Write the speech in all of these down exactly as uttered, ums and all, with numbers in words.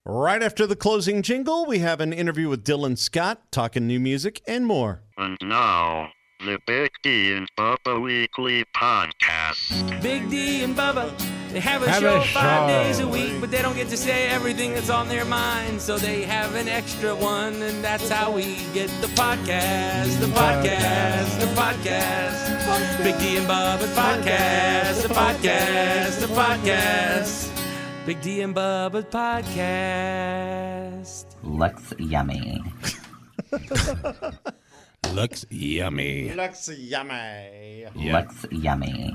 Right after the closing jingle, we have an interview with Dylan Scott, talking new music and more. And now, the Big D and Bubba Weekly Podcast. Big D and Bubba, they have a Have show a five show. days a week, but they don't get to say everything that's on their mind, so they have an extra one, and that's how we get the podcast, the podcast, the podcast. Big D and Bubba's podcast, the podcast, the podcast. Big D and Bubba's podcast. Looks yummy. Looks yummy. Looks yummy. Yeah. Looks yummy.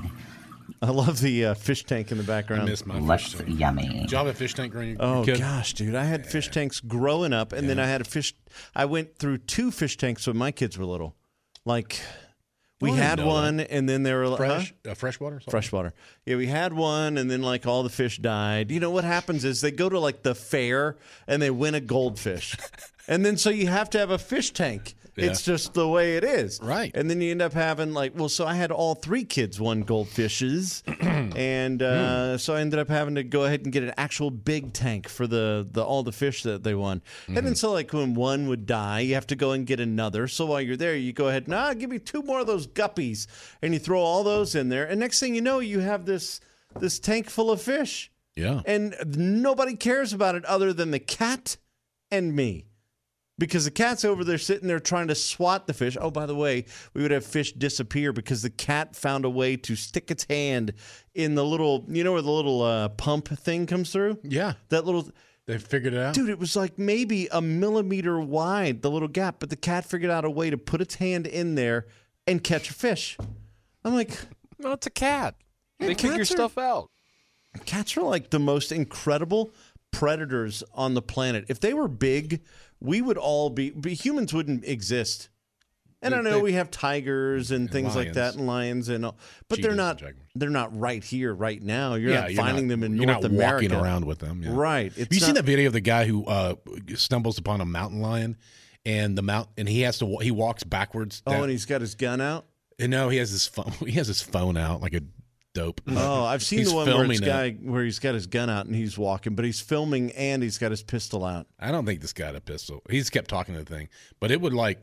I love the uh, fish tank in the I background. miss my Looks fish tank. yummy. Did y'all have a fish tank growing Oh, kid? gosh, dude. I had fish tanks growing up, and then I had a fish. I went through two fish tanks when my kids were little. Like, we Oh, I didn't had know one, and then they were like, Fresh, huh? uh, freshwater? Something? Freshwater. Yeah, we had one, and then like all the fish died. You know what happens is they go to like the fair and they win a goldfish, and then so you have to have a fish tank. Yeah. It's just the way it is, Right. And then you end up having like, well, so I had all three kids won goldfishes, and uh, so I ended up having to go ahead and get an actual big tank for the, the all the fish that they won. And then so like when one would die, you have to go and get another. So while you're there, you go ahead, nah, give me two more of those guppies, and you throw all those in there, and next thing you know, you have this this tank full of fish, Yeah. and nobody cares about it other than the cat and me. Because the cat's over there sitting there trying to swat the fish. Oh, by the way, we would have fish disappear because the cat found a way to stick its hand in the little, you know where the little uh, pump thing comes through? Yeah. That little, They figured it out? dude, it was like maybe a millimeter wide, the little gap, but the cat figured out a way to put its hand in there and catch a fish. I'm like, No, it's a cat. They kick your cats are- stuff out. cats are like the most incredible predators on the planet. If they were big, we would all be, be humans wouldn't exist. And They- I know they- we have tigers and, And things like lions. that, and lions and all, but they're Cheetahs not and jaguars. they're not right here right now. You're yeah, not you're finding not, them in you're North not America. walking around with them. Yeah. Right. It's Have you seen not- that video of the guy who uh, stumbles upon a mountain lion, and the mount and he has to wa- he walks backwards. Oh, down- and he's got his gun out. and no, he has his phone. He has his phone out like a dope. Oh, I've seen He's the one where it's filming guy it. where he's got his gun out and he's walking, but he's filming and he's got his pistol out. I don't think this guy had a pistol. He's kept talking to the thing, but it would like,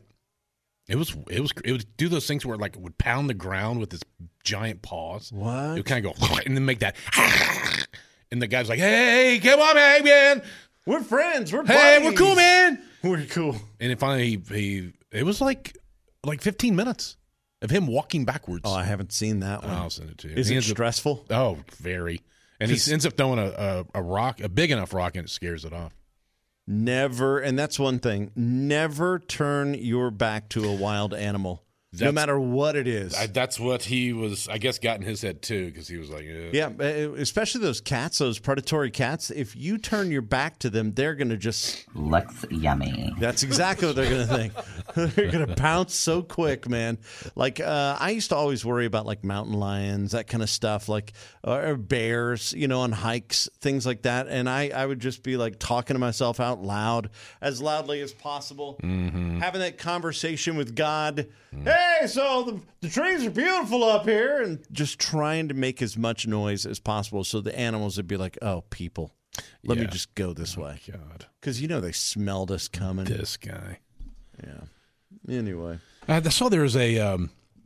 it was, it was, it would do those things where like it would pound the ground with its giant paws. What? It would kind of go and then make that, and the guy's like, "Hey, come on, man, man. We're friends. We're Hey, buddies. we're cool, man." We're cool. And then finally, he, he, it was like, like fifteen minutes of him walking backwards. Oh, I haven't seen that one. I'll send it to you. Is He it ends up- stressful? Oh, very. And he Just- ends up throwing a, a, a rock, a big enough rock, and it scares it off. Never, and that's one thing, never turn your back to a wild animal, no That's- matter what it is. I, that's what he was, I guess, got in his head too, because he was like, eh. yeah, uh, especially those cats, those predatory cats. If you turn your back to them, they're going to just, Looks yummy. that's exactly what they're going to think. They're going to pounce so quick, man. Like, uh, I used to always worry about like mountain lions, that kind of stuff, like, or bears, you know, on hikes, things like that. And I, I would just be like talking to myself out loud, as loudly as possible, having that conversation with God. Hey, so the, the trees are beautiful up here, and just trying to make as much noise as possible so the animals would be like, oh, people, let me Yeah. just go this way. God, Because, you know, they smelled us coming. this guy. Yeah. Anyway. I saw there was a, um,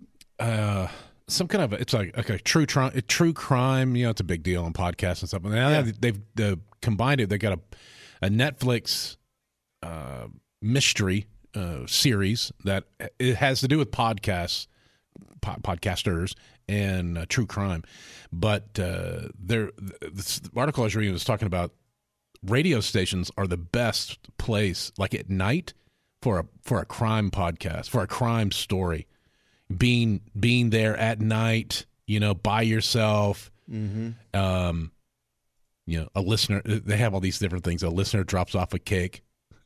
uh, some kind of, it's like, like a true, tri- a true crime, you know, it's a big deal on podcasts and stuff. And now Yeah. they've uh, combined it. They got a, a Netflix uh, mystery uh, series that it has to do with podcasts, po- podcasters, and uh, true crime. But uh, there, this article I was reading was talking about radio stations are the best place, like at night, for a for a crime podcast, for a crime story. Being being there at night, you know, by yourself. Mm-hmm. Um, you know, a listener. They have all these different things. A listener drops off a cake,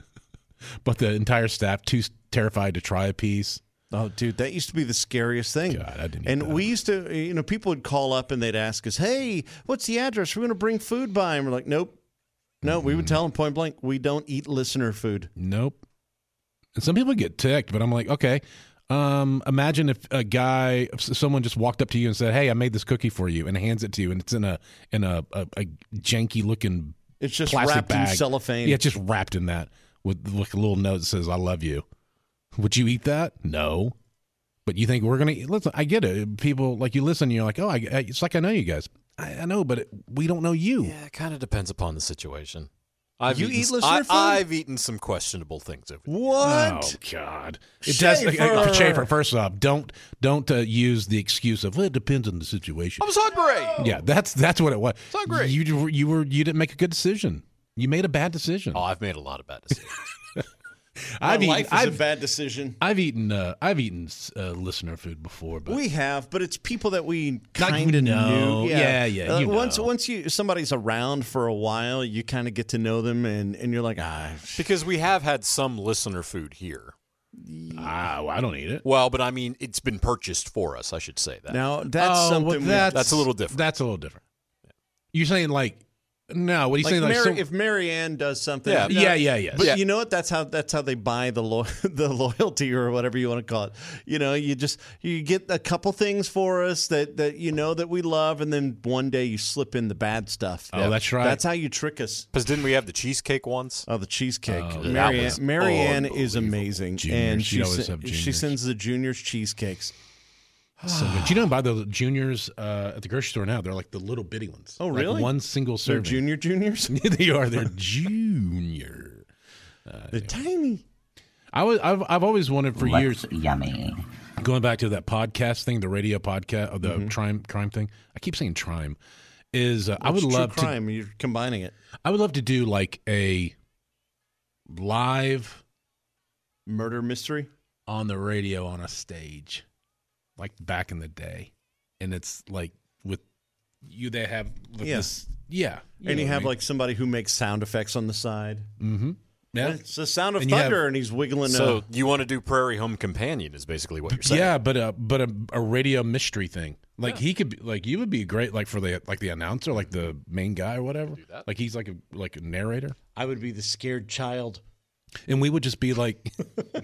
but the entire staff too terrified to try a piece. Oh, dude, that used to be the scariest thing. God, I didn't. eat And that. we used to, you know, people would call up and they'd ask us, hey, what's the address? We're going to bring food by. And we're like, nope. No, we would tell them point blank, we don't eat listener food. Nope. And some people get ticked, but I'm like, okay. Um, imagine if a guy, if someone just walked up to you and said, "Hey, I made this cookie for you," and hands it to you, and it's in a in a, a, a janky looking It's just plastic wrapped bag. in cellophane. Yeah, it's just wrapped in that with like a little note that says "I love you." Would you eat that? No. But you think we're gonna eat? Listen, I get it. People like you listen. And you're like, oh, I, it's like I know you guys. I, I know, but it, we don't know you. Yeah, it kind of depends upon the situation. I've You eaten, eat s- listener I, food? I've eaten some questionable things over. What? Oh God! It does. Schaefer. Schaefer, first off, don't don't uh, use the excuse of well, it depends on the situation. I was hungry. Yeah, that's that's what it was. It's hungry. You you were you didn't make a good decision. You made a bad decision. Oh, I've made a lot of bad decisions. My I've eaten. life is I've, a bad decision. I've eaten. Uh, I've eaten uh, listener food before, but We have, but it's people that we Like, kind of know. knew. Yeah, yeah, Uh, you once know. once you somebody's around for a while, you kind of get to know them, and, and you're like, ah, Because we have had some listener food here. ah, well, I don't eat it. Well, but I mean, it's been purchased for us. I should say that. now that's Oh, something. well, we- that's, That's a little different. That's a little different. You're saying like no? What are you like saying? Like Mary, some- if Mary Ann does something, Yeah. no, yeah, yeah, yeah. But Yeah. you know what? That's how that's how they buy the lo- the loyalty or whatever you want to call it. You know, you just you get a couple things for us that, that you know that we love, and then one day you slip in the bad stuff. Oh, that's right. That's how you trick us. Because didn't we have the cheesecake once? Oh, the cheesecake. Oh, that Mary, was Ann, Mary Ann is unbelievable. amazing, Juniors. and She'd she always sen- have she juniors. sends the juniors cheesecakes. So good. You know, buy the juniors uh, at the grocery store now. They're like the little bitty ones. Oh, Like really? one single They're serving. junior juniors. they are. They're junior. They're tiny. I was. I've. I've always wanted for What's years. yummy? Going back to that podcast thing, the radio podcast, or the Mm-hmm. crime crime thing. I keep saying crime. Is uh, I would It's love true to. crime. You're combining it. I would love to do like a live Murder mystery. on the radio on a stage, like back in the day, and it's like with you. They have with Yeah. this, yeah, And you know have what like somebody who makes sound effects on the side. I mean? Mhm. yeah, It's the sound of And you have- thunder, and he's wiggling. So uh, you want to do Prairie Home Companion is basically what you're saying. yeah, but a but a, a radio mystery thing. Like he could be like you would be great like for the like the announcer, like the main guy or whatever. that. Like he's like a like a narrator, I would be the scared child. and we would just be like,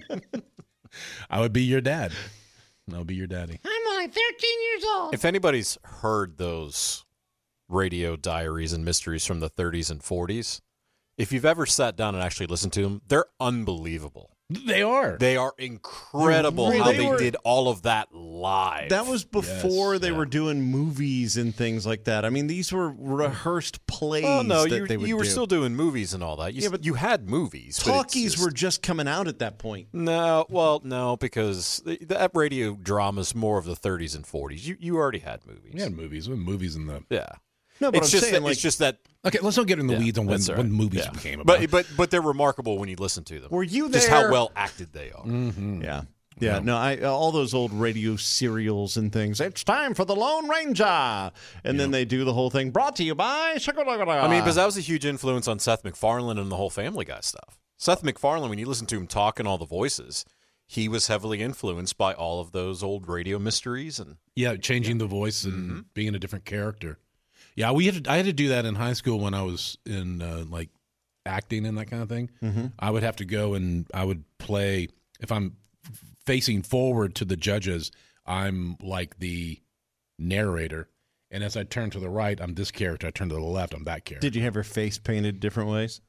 I would be your dad. I would be your daddy. I'm only thirteen years old. If anybody's heard those radio diaries and mysteries from the thirties and forties, if you've ever sat down and actually listened to them, they're unbelievable. They are. They are incredible They how they they were- did all of that live. That was before Yes, they yeah. were doing movies and things like that. I mean, these were rehearsed plays. Oh no, that you, they would you were do. still doing movies and all that. You, Yeah, s- but you had movies. but it's Talkies just- were just coming out at that point. no, well, no, because the, that radio drama's more of the thirties and forties. You you already had movies. We had movies. We had movies in the. Yeah. No, but it's I'm just saying, that, like, it's just that. Okay, let's not get in the yeah, weeds on when, that's all when right. movies Yeah. became about. But but but they're remarkable when you listen to them. Were you Just how there? well acted they are. Mhm. Yeah. Yeah, no, I all those old radio serials and things. It's time for the Lone Ranger, and then they do the whole thing. Brought to you by. I mean, because that was a huge influence on Seth MacFarlane and the whole Family Guy stuff. Seth MacFarlane, when you listen to him talk and all the voices, he was heavily influenced by all of those old radio mysteries. And Yeah, changing the voice and being a different character. Yeah, we had to, I had to do that in high school when I was in uh, like acting and that kind of thing. Mm-hmm. I would have to go and I would play if I'm f- facing forward to the judges, I'm like the narrator, and as I turn to the right, I'm this character. I turn to the left, I'm that character. Did you have your face painted different ways?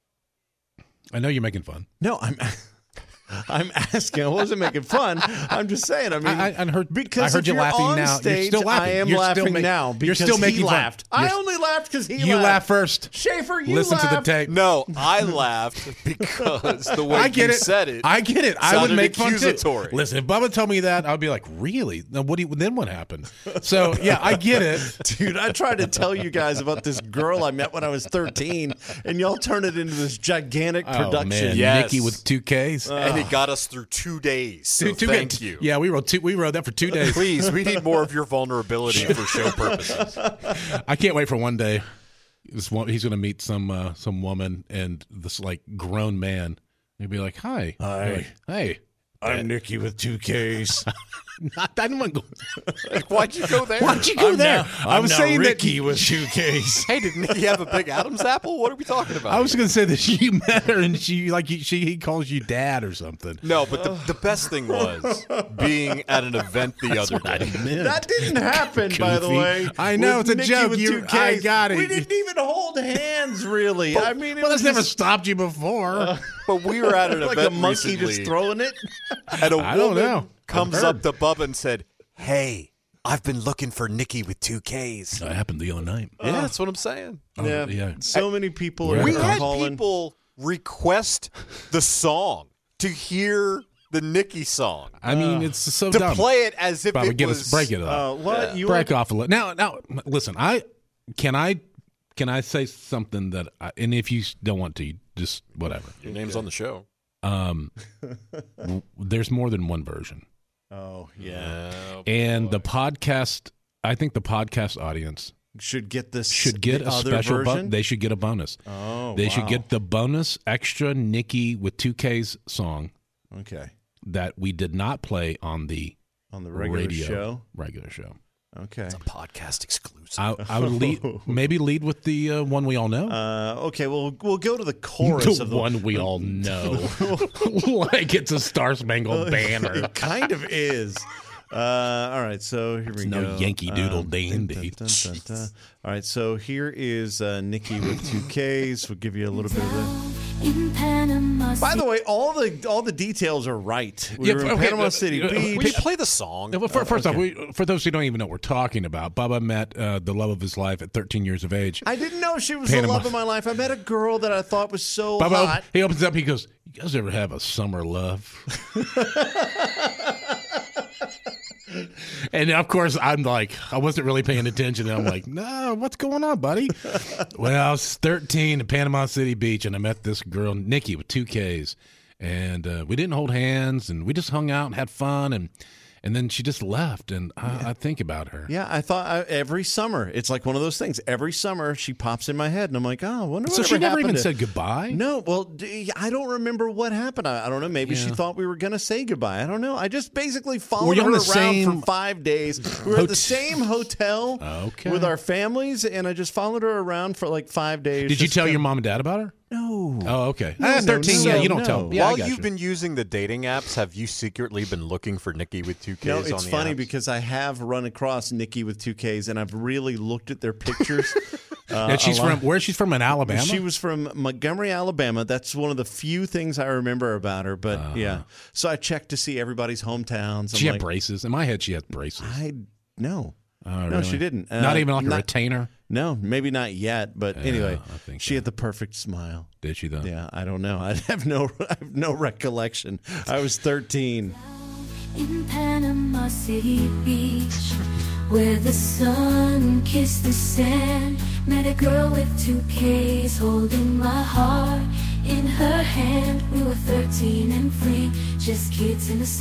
I know you're making fun. No, I'm. I'm asking. I wasn't making fun. I'm just saying. I mean, I, I, I heard because I heard if you you're laughing on now. Stage, you're still laughing. I am you're laughing still ma- now You're because still making he fun. laughed. I You're- only laughed because he You laughed. laugh first. Schaefer, you Listen laughed. to the tape. no, I laughed because the way I get you it. said it. I get it. I would sounded make fun too. accusatory. Listen, if Bubba told me that, I'd be like, "Really? Now, what? Do you, then what happened?" So, yeah, I get it. Dude, I tried to tell you guys about this girl I met when I was thirteen, and y'all turned it into this gigantic Oh production. man, Yes. Nikki with two Ks. and it got us through two days. So Two- two thank Ks. you. Yeah, we wrote two. We wrote that for two days. Please, we need more of your vulnerability for show purposes. I can't wait for one day. This one, he's going to meet some uh, some woman and this like grown man. He'd be like, "Hi, Hi. Like, hey, I'm Nikki with two K's. Not, I didn't want to go. Like, why'd you go there? Why'd you go I'm there? now- I I'm was now saying Ricky that. with two K's. Hey, did Nikki have a big Adam's apple? What are we talking about? I was going to say that you met her and she like you, she he calls you dad or something. No, but the, the best thing was being at an event the other day. That didn't happen, by the Goofy. way. I know, With it's a Nikki joke. with You- two K's. I got it. We didn't even hold hands, really. I mean, it Well, was that's never just stopped you before. But we were at an like event a monkey recently, just throwing it. and a I don't woman know. comes I've up heard. to Bubba and said, "Hey, I've been looking for Nikki with two K's." That happened the other night. Yeah, that's what I'm saying. Oh, yeah. yeah. So many people We're are We at had calling. people request the song to hear the Nikki song, I mean, it's so to dumb. play it as if Probably it get was us break it up. Uh, what you break off a little. Now, now, listen. I can I can I say something that, I, and if you don't want to, just whatever. Your name's on the show. Um, w- there's more than one version, Oh yeah, and the podcast. I think the podcast audience should get this. should get the a other special. Bu- version. they should get a bonus. oh, They should wow. get the bonus extra Nikki with two K's song okay that we did not play on the on the regular radio show. regular show. Okay. It's a podcast exclusive. I, I would lead, maybe lead with the uh, one we all know. Uh, okay, well, we'll go to the chorus the of the one we all know, like it's a Star Spangled Banner. It kind of is. Uh, all right, so here we It's go. no Yankee Doodle Um, dandy. dun, dun, dun, dun. All right, so here is uh, Nikki with two K's. We'll give you a little bit of the. In Panama By the way, all the all the details are right. We Yeah, were in okay, Panama uh, City uh, Beach. Will you play the song? Well, for, first off, we, for those who don't even know what we're talking about, Bubba met uh, the love of his life at thirteen years of age. I didn't know she was Panama. the love of my life. I met a girl that I thought was so Bubba, hot. he opens up, he goes, "You guys ever have a summer love?" And of course, I'm like, I wasn't really paying attention. And I'm like, no, what's going on, buddy? Well, I was thirteen in Panama City Beach, and I met this girl, Nikki, with two K's. And uh, we didn't hold hands, and we just hung out and had fun. And and then she just left, and I, I think about her. Yeah, I thought I, every summer it's like one of those things. Every summer she pops in my head, and I'm like, oh, I wonder what So she never happened even to- said goodbye? No, well, d- I don't remember what happened. I, I don't know. Maybe she Yeah. thought we were going to say goodbye. I don't know. I just basically followed Were you her on around the same for five days. We were at hot- the same hotel Okay. with our families, and I just followed her around for like five days. Did you just tell to- your mom and dad about her? No. Oh, okay. No, ah, no, thirteen, no, yeah, you don't no. tell. Yeah, I While got you've you. been using the dating apps, have you secretly been looking for Nikki with two K's No, on it's the funny apps? because I have run across Nikki with two K's, and I've really looked at their pictures. uh, And she's a lot. from, where's she from in Alabama? She was from Montgomery, Alabama. That's one of the few things I remember about her. But yeah, so I checked to see everybody's hometowns. I'm She had like, braces. In my head, she had braces. I no, Oh, no, really? she didn't. Not Uh, even like a not- retainer? No, maybe not yet. But anyway, I think she so. had the perfect smile. Did she, though? Yeah, I don't know. I have no, I have no recollection. I was thirteen. in Panama City Beach, where the sun kissed the sand. Met a girl with two K's holding my heart in her hand. We were thirteen and free, just kids in the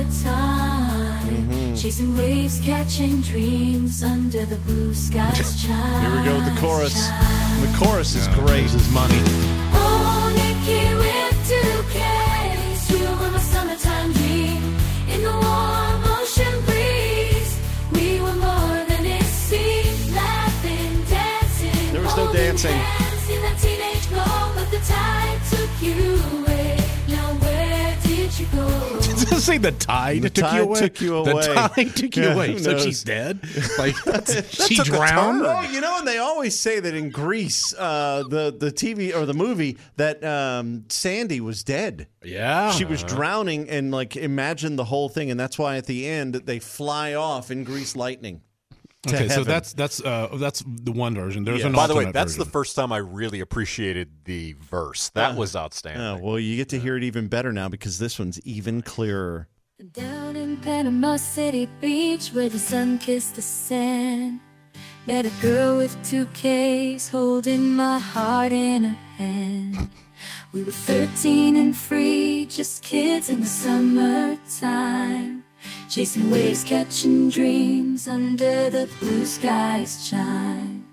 summertime, chasing waves, catching dreams under the blue skies. Here we go with the chorus. The chorus is great. This is money. Oh, Nikki with two K's, you were my summertime dream. In the warm ocean breeze, we were more than it seemed. Laughing, dancing, There was no holding dancing. hands in that teenage glow, but the tide took you away. Now where did you go? Does it say the tide The took tide you away? took you away. The tide took you Yeah, away. who So knows? she's dead? Like, she took a drowned? Oh, you know, and they always say that in Greece, uh, the the T V or the movie, that um, Sandy was dead. Yeah. She was drowning, and like imagine the whole thing, and that's why at the end they fly off in Grease lightning. to Okay, so heaven. that's that's uh, that's the one version. There's Yeah. an By the way, alternate that's version. the first time I really appreciated the verse. That Uh, was outstanding. Oh, well, you get to hear it even better now because this one's even clearer. Down in Panama City Beach, where the sun kissed the sand, met a girl with two K's holding my heart in her hand. We were thirteen and free, just kids in the summertime, chasing waves, catching dreams under the blue sky's shine.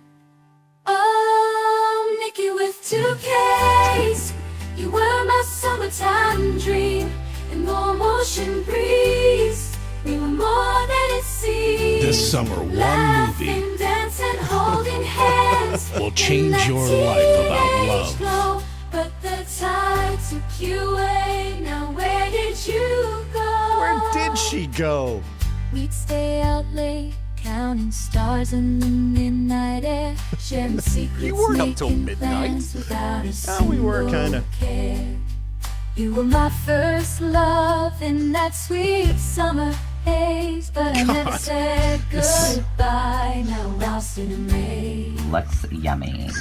Oh, Nikki with two K's, you were my summertime dream. and more motion breeze. We were more than it seems. This summer, one movie Laughing, dancing, holding hands will in change that your life about teenage love. glow. But the tide took you away. Now where did you go? Where did she go? We'd stay out late, counting stars in the midnight air, sharing secrets, You weren't up till making midnight. plans without a Yeah, we were single kinda. care. You were my first love in that sweet summer haze, but I never said goodbye. Now lost in a maze. Looks yummy.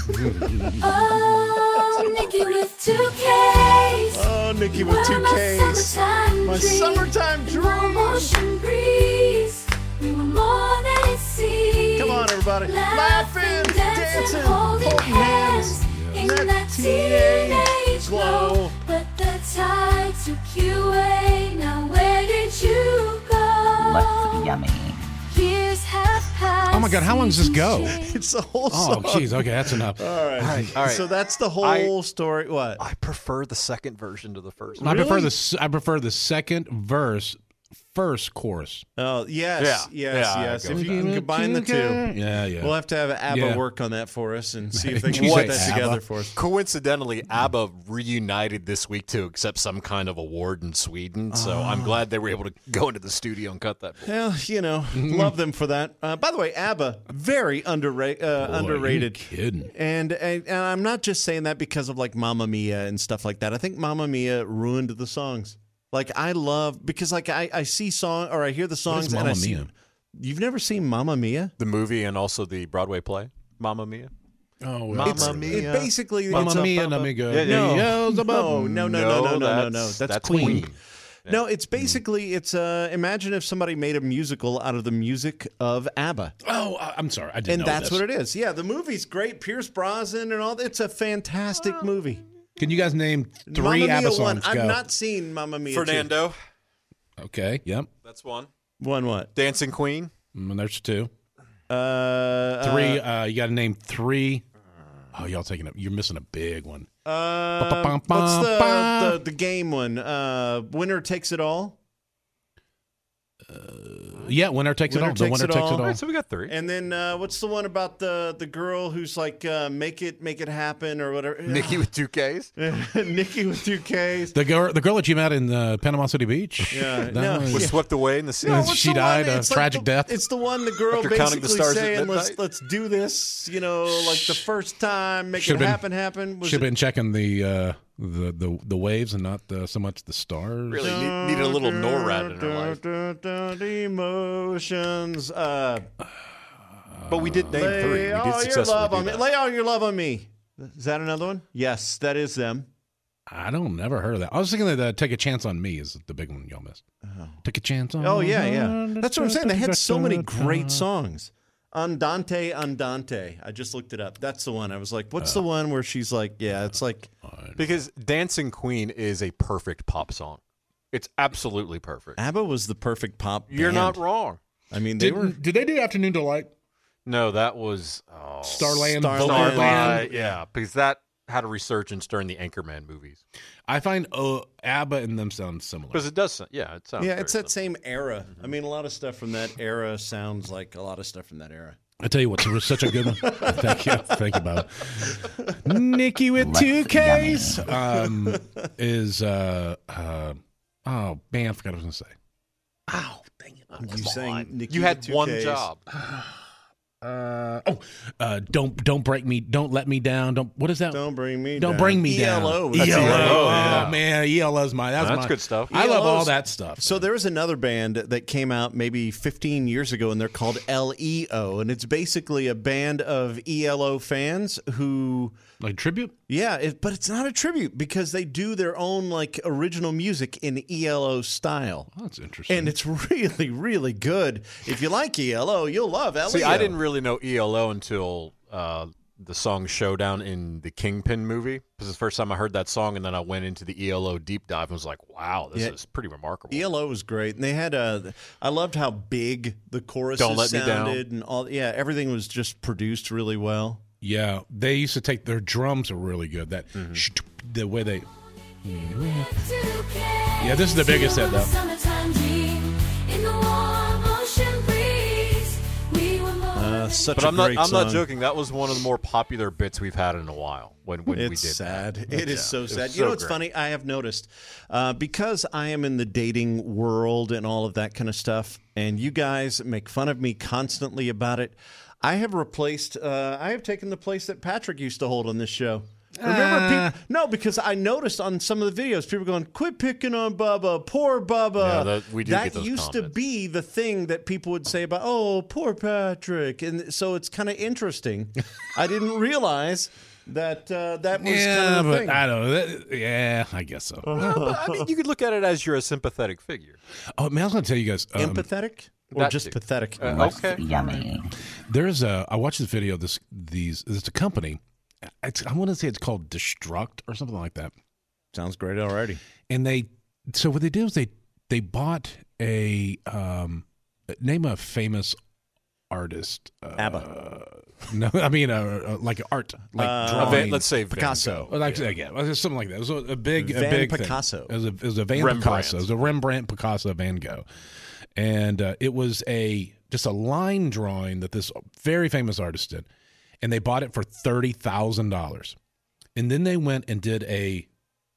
Oh, Nikki with two K's. Oh, Nikki with Were two my K's. summertime My dream. summertime More dream. motion breeze. We were more than it seemed. Come on, everybody. Laughing, Laughing, dancing, dancing, holding holding hands hands. in That that teenage teenage glow. glow. But the tide took you away. Now where did you go? Looks yummy. Years have passed. Oh my God, how long does this go? seasons change. It's the whole Oh, song. jeez. Okay, that's enough. All right. All right, all right. So that's the whole story. What? I prefer the second version to the first. I prefer Really? the s- I prefer the second verse, first chorus. Oh, yes, Yeah. yes, Yeah, I yes. go If with you can combine the two. Yeah, yeah. We'll have to have ABBA Yeah. work on that for us and see if they Did can you put say that ABBA? together for us. Coincidentally, ABBA reunited this week to accept some kind of award in Sweden, so I'm glad they were able to go into the studio and cut that. Well, you know, love them for that. Uh, by the way, ABBA, very underra- uh, Boy, underrated. you kidding. And, and and I'm not just saying that because of like Mamma Mia and stuff like that. I think Mamma Mia ruined the songs. Like I love because like I, I see song or I hear the What songs is and I Mamma see. Mia? You've never seen Mamma Mia? The movie and also the Broadway play, Mamma Mia. Oh, well. Mamma It's, Mia. It basically Mamma it's a- Mia, amigo. Yeah, yeah, No, Yells above. no, no, no, no, no, no, no, no. that's- That's, that's Queen. Queen. No, it's basically it's. Uh, imagine if somebody made a musical out of the music of ABBA, Oh, I- I'm sorry. I didn't and know that's this. what it is. Yeah, the movie's great. Pierce Brosnan and all that. It's a fantastic movie. Can you guys name three Mamma Mia ABBA one. songs? I've Go. not seen Mamma Mia. two. Fernando, Okay, yep. that's one. One what? Dancing Queen. Mm, there's two. Uh, Three. Uh, you got to name three. Oh, y'all taking it. You're missing a big one. Uh, Ba-ba-bum, what's the, ba. the the game one? Uh, Winner Takes It All. Yeah, winner takes Winner it all. The takes winner it takes all. it All all. right, so we got three. And then uh, what's the one about the the girl who's like uh, make it make it happen or whatever? Nikki with two Ks. Nikki with two Ks. The girl, the girl that you met in uh, Panama City Beach. Yeah, That no, was- Was yeah. swept away in the sea. No, what's she the died one? a It's like tragic the- death. It's the one the girl After counting basically the stars at saying, "Let's midnight? let's do this," you know, like the first time, make Should've it been- happen, happen. Was Should have it- been checking the uh, the, the the waves and not the, so much the stars. Really need, needed a little NORAD in her life. life. Emotions. Uh, But we did name lay three. We all did your successfully love do on me. that. Lay all your love on me. Is that another one? Yes, that is them. I don't never heard of that. I was thinking that uh, "Take a Chance on Me" is the big one y'all missed. Take a chance on. Oh yeah, yeah. That's what I'm saying. They had so many great songs. songs. Andante, Andante. I just looked it up. That's the one. I was like, what's the one where she's like, yeah, it's like, Because Dancing Queen is a perfect pop song. It's absolutely perfect. ABBA was the perfect pop. You're band. not wrong. I mean, they Did, were. did they do Afternoon Delight? No, that was oh, Starland, Starland. Vocal Band? Starlight. Yeah, because that had a resurgence during the Anchorman movies. I find uh, ABBA and them sound similar. Because it does, sound- yeah, it sounds. Yeah, very it's that similar. same era. I mean, a lot of stuff from that era sounds like a lot of stuff from that era. I tell you what's such a good one. Thank you, thank you, Bob. Nikki with Less two Ks um, is uh, uh, oh man, I forgot what I was gonna say. Ow, dang it! You sang Nikki You with had two one Ks. job. Uh, oh, uh, don't don't break me, don't let me down. Don't what is that? Don't bring me. Don't down. bring me down. E L O. That's E L O. E L O, Oh yeah. man, E L O's my that's, That's my, good stuff. I love all E L O's that stuff. So there was another band that came out maybe fifteen years ago, and they're called L E O, and it's basically a band of E L O fans who, like tribute. yeah, it, but it's not a tribute because they do their own like original music in E L O style. Oh, that's interesting. And it's really, really good. If you like E L O, you'll love L E O. See, I didn't really know E L O until uh, the song Showdown in the Kingpin movie. This is the first time I heard that song, and then I went into the E L O deep dive and was like, wow, this Yeah. is pretty remarkable. E L O was great, and they had a. I loved how big the choruses Don't Let Me Down. sounded, and all. Yeah, everything was just produced really well. Yeah, they used to take their drums are really good. That Mm-hmm. sh- the way they Yeah, this is the biggest hit, though. Uh, such But a I'm not. great I'm song. not joking. That was one of the more popular bits we've had in a while. When when we did It's sad. that. It is Yeah, so was sad. so You know what's great. funny? I have noticed uh, because I am in the dating world and all of that kind of stuff, and you guys make fun of me constantly about it. I have replaced. Uh, I have taken the place that Patrick used to hold on this show. Remember, Uh. people, no, because I noticed on some of the videos, people going, "Quit picking on Bubba, poor Bubba." Yeah, that- we do that get those used to comments. be the thing that people would say about, "Oh, poor Patrick," and so it's kind of interesting. I didn't realize that uh, that was Yeah, kind of the but thing. I don't know. That- yeah, I guess so. No, but, I mean, you could look at it as you're a sympathetic figure. Oh, man, I was going to tell you guys. Um, Empathetic or that just too. pathetic? Uh, Looks okay. yummy. There's a. I watched this video. Of this these. It's a company. It's, I want to say it's called Destruct or something like that. Sounds great already. And they. So what they did was they they bought a um name a famous artist. Uh, ABBA. No, I mean uh, uh, like art, like Uh, drawing. Van- let's say Van Picasso. Gogh. Well, like, yeah, yeah, it was something like that. It was a, a big, a Van big thing. Picasso. It was a, it was a Van Rembrandt. Picasso. It was a Rembrandt, Picasso, Van Gogh, and uh, it was a just a line drawing that this very famous artist did, and they bought it for thirty thousand dollars, and then they went and did a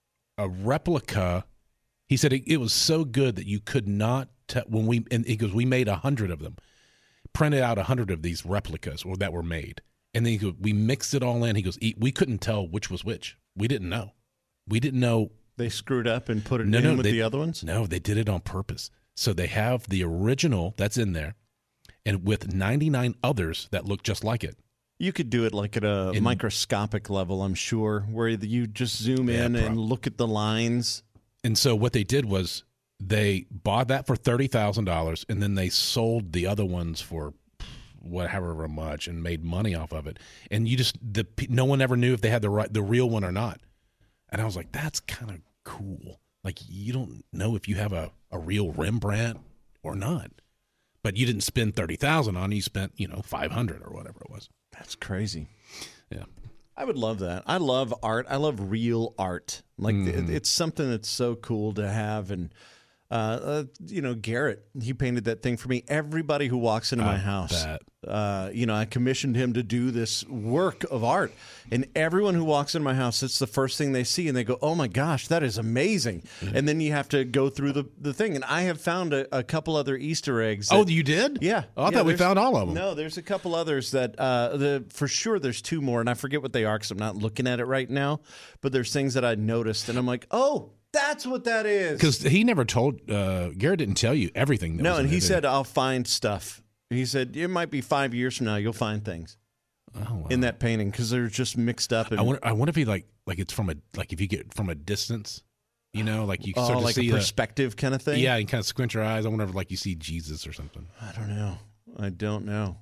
a replica. He said it, it was so good that you could not te- when we and he goes we made a hundred of them, printed out a hundred of these replicas or that were made. And then he goes, we mixed it all in. He goes, "E- we couldn't tell which was which. We didn't know. We didn't know. They screwed up and put it No, in no, with they- the other ones? No, they did it on purpose. So they have the original that's in there and with ninety-nine others that look just like it. You could do it like at a In- microscopic level, I'm sure, where you just zoom Yeah, in prob- and look at the lines. And so what they did was they bought that for thirty thousand dollars and then they sold the other ones for whatever much and made money off of it. And you just, the no one ever knew if they had the right, the real one or not. And I was like, that's kind of cool. Like, you don't know if you have a, a real Rembrandt or not. But you didn't spend thirty thousand on it. You spent, you know, five hundred or whatever it was. That's crazy. Yeah. I would love that. I love art. I love real art. Like Mm-hmm. it, it's something that's so cool to have. And uh, uh, you know, Garrett, he painted that thing for me. Everybody who walks into my I house, bet. uh, you know, I commissioned him to do this work of art, and everyone who walks into my house, it's the first thing they see, and they go, "Oh my gosh, that is amazing!" Mm-hmm. And then you have to go through the, the thing. And I have found a, a couple other Easter eggs. Oh, that- you did? Yeah. Oh, I Yeah, thought we there's- found all of them. No, there's a couple others that uh, the for sure there's two more, and I forget what they are because I'm not looking at it right now. But there's things that I noticed, and I'm like, oh, that's what that is. Because he never told, uh, Garrett didn't tell you everything. That no, was and in he it, did said I'll find stuff. He said it might be five years from now you'll find things Oh, wow. in that painting because they're just mixed up. And, I wonder. I wonder if he like like it's from a like if you get from a distance, you know, like you can oh, sort of like see a the- perspective kind of thing. yeah, you kind of squint your eyes. I wonder if like you see Jesus or something. I don't know. I don't know.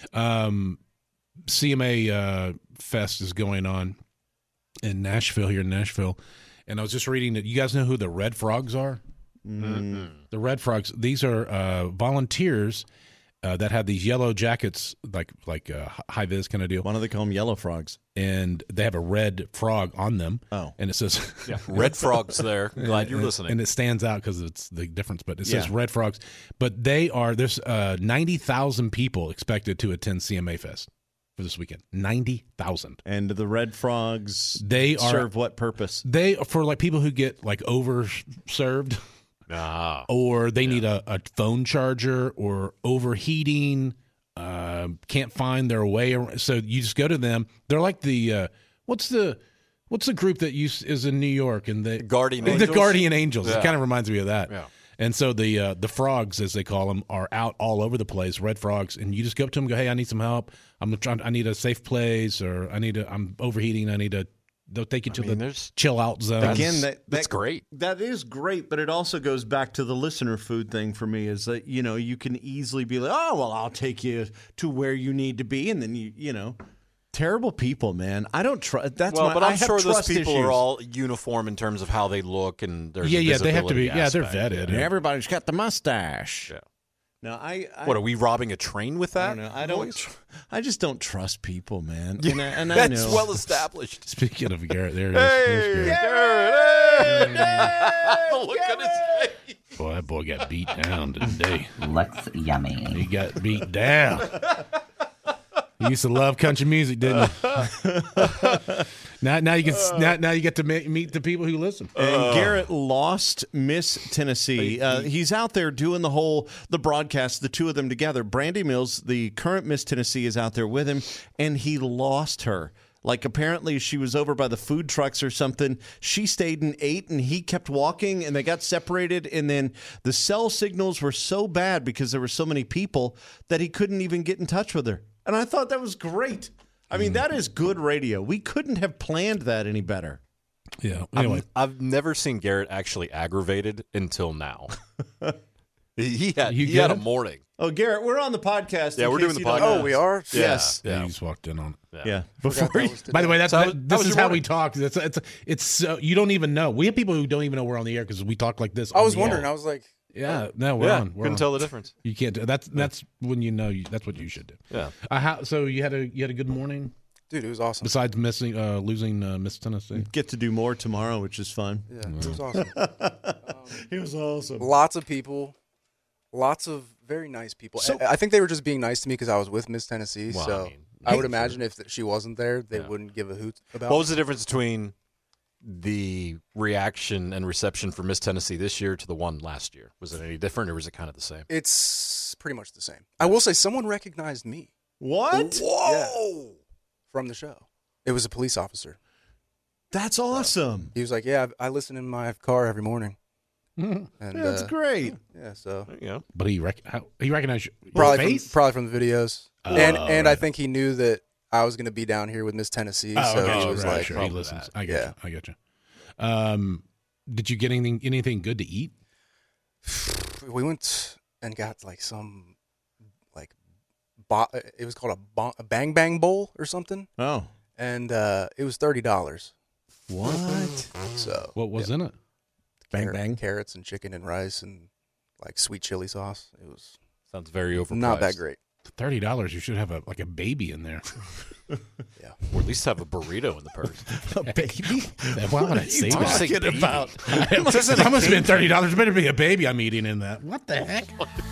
Um, C M A uh, Fest is going on in Nashville here in Nashville, and I was just reading that you guys know who the Red Frogs are. Mm. The Red Frogs. These are uh, volunteers uh, that have these yellow jackets, like like uh, high vis kind of deal, Why do they call them yellow frogs? and they have a red frog on them. Oh. and it says Red frogs there. Glad you're and, listening. and it stands out because it's the difference. But it says Yeah. Red Frogs. But they are there's uh, ninety thousand people expected to attend C M A Fest for this weekend. Ninety thousand. And the red frogs They are serve what purpose? they are for like people who get like overserved. ah. Or they need a, a phone charger or overheating, uh, can't find their way around. So you just go to them. They're like the uh, what's the what's the group that used, is in New York and the Guardian the Angels? Guardian Angels. It Yeah. kind of reminds me of that. Yeah. And so the uh, the frogs, as they call them, are out all over the place. Red frogs, and you just go up to them, and go, "Hey, I need some help. I'm trying. I need a safe place, or I need a. I'm overheating. I need a." They'll take you to mean, the there's- chill out zone. Again, that, that's that- great. That is great, but it also goes back to the listener food thing for me. Is that you know you can easily be like, oh well, I'll take you to where you need to be, and then you you know, terrible people, man. I don't trust. That's well, my, but I I'm have sure those trust people issues. are all uniform in terms of how they look and their Yeah, yeah, they have to be- visibility yeah, they're aspect. vetted. And everybody's got the mustache. Yeah. No, I, I What are we robbing a train with I that? don't know. I don't. voice? I just don't trust people, man. And I, and I That's know. well established. Speaking of Garrett, there it is. There's Hey, Garrett. Garrett, The look on his face. Boy, that boy got beat down today. Looks yummy. He got beat down. He used to love country music, didn't he? now, now you can now, now you get to meet, meet the people who listen. And Garrett lost Miss Tennessee. Uh, he's out there doing the whole the broadcast, the two of them together. Brandy Mills, the current Miss Tennessee, is out there with him, and he lost her. Like, apparently she was over by the food trucks or something. She stayed and ate, and he kept walking, and they got separated. And then the cell signals were so bad because there were so many people that he couldn't even get in touch with her. And I thought that was great. I mean, that is good radio. We couldn't have planned that any better. Yeah. Anyway, I've, I've never seen Garrett actually aggravated until now. he had, You he had a good? morning. Oh, Garrett, we're on the podcast. Yeah, in we're case doing the you don't podcast. know. Oh, we are? Yes. yeah, Yeah. you just walked in on it. Yeah. Before you, By the way, that's So that, that was- that this was is your how we morning. talk. It's it's it's so you don't even know. We have people who don't even know we're on the air because we talk like this. I on was the wondering. air. I was like, Yeah, no, we're yeah, on. We're couldn't on. tell the difference. You can't. do- That's that's when you know. You, that's what you should do. Yeah. Uh, how, so you had a you had a good morning dude, it was awesome. besides missing uh, losing uh, Miss Tennessee. get to do more tomorrow, which is fun. Yeah, it was awesome. It was awesome. Lots of people, lots of very nice people. So- I, I think they were just being nice to me because I was with Miss Tennessee. Well, I so mean, I would imagine if she wasn't there, they Yeah. wouldn't give a hoot about. What was the difference between the reaction and reception for Miss Tennessee this year to the one last year? Was it any different, or was it kind of the same? It's pretty much the same. I will say someone recognized me What? Whoa! from the show. It was a police officer. That's awesome. He was like, "Yeah, I I listen in my car every morning." And That's uh, great. Yeah, so Yeah. But he rec- how, he recognized your probably face. from, probably from the videos, and Oh, and I right. think he knew that I was going to be down here with Miss Tennessee, Oh, so okay, he was right, like, sure. He probably listens. that. I get Yeah. you. I get you. Um, did you get anything anything good to eat? we went and got like some like bo- it was called a, bo- a bang bang bowl or something, Oh. and uh, it was thirty dollars. What? So What was yeah, in it? Bang, carrot- bang. carrots and chicken and rice and like sweet chili sauce. It was Sounds very overpriced. not that great. Thirty dollars. You should have a like a baby in there. Yeah, Or at least have a burrito in the purse. A baby? Why would I say What are that? you talking about? I'm gonna spend thirty dollars. Better be a baby I'm eating in that. What the heck?